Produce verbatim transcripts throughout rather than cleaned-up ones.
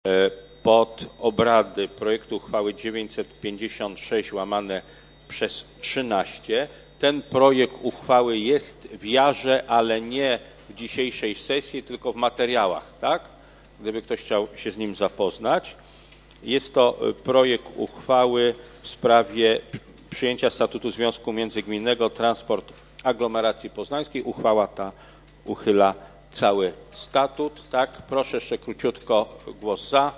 pod obrady projektu uchwały dziewięćset pięćdziesiąt sześć łamane przez trzynaście. Ten projekt uchwały jest w jarze, ale nie w dzisiejszej sesji, tylko w materiałach, tak? Gdyby ktoś chciał się z nim zapoznać. Jest to projekt uchwały w sprawie przyjęcia statutu Związku Międzygminnego Transport Aglomeracji Poznańskiej. Uchwała ta uchyla cały statut. Tak, proszę jeszcze króciutko głos za.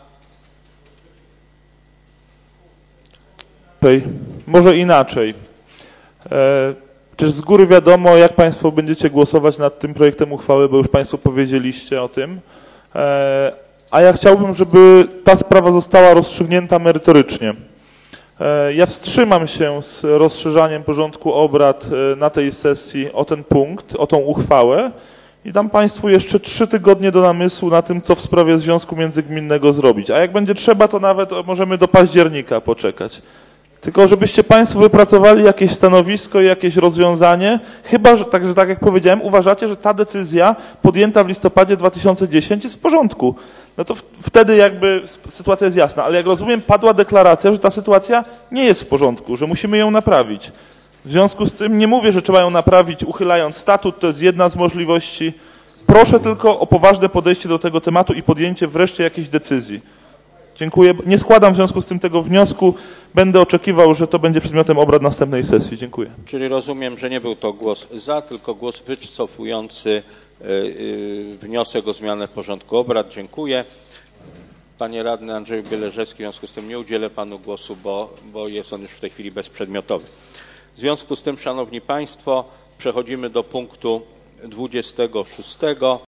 Może inaczej. E, Czyż z góry wiadomo, jak Państwo będziecie głosować nad tym projektem uchwały, bo już Państwo powiedzieliście o tym. E, a ja chciałbym, żeby ta sprawa została rozstrzygnięta merytorycznie. E, ja wstrzymam się z rozszerzaniem porządku obrad na tej sesji o ten punkt, o tą uchwałę i dam Państwu jeszcze trzy tygodnie do namysłu na tym, co w sprawie Związku Międzygminnego zrobić. A jak będzie trzeba, to nawet możemy do października poczekać. Tylko żebyście Państwo wypracowali jakieś stanowisko i jakieś rozwiązanie, chyba że, tak, że tak jak powiedziałem, uważacie, że ta decyzja podjęta w listopadzie dwa tysiące dziesiątym jest w porządku. No to w, wtedy jakby sytuacja jest jasna, ale jak rozumiem, padła deklaracja, że ta sytuacja nie jest w porządku, że musimy ją naprawić. W związku z tym nie mówię, że trzeba ją naprawić uchylając statut, to jest jedna z możliwości. Proszę tylko o poważne podejście do tego tematu i podjęcie wreszcie jakiejś decyzji. Dziękuję. Nie składam w związku z tym tego wniosku. Będę oczekiwał, że to będzie przedmiotem obrad następnej sesji. Dziękuję. Czyli rozumiem, że nie był to głos za, tylko głos wycofujący wniosek o zmianę porządku obrad. Dziękuję. Panie radny Andrzeju Bieleżewski, w związku z tym nie udzielę panu głosu, bo, bo jest on już w tej chwili bezprzedmiotowy. W związku z tym, szanowni państwo, przechodzimy do punktu dwudziestego szóstego.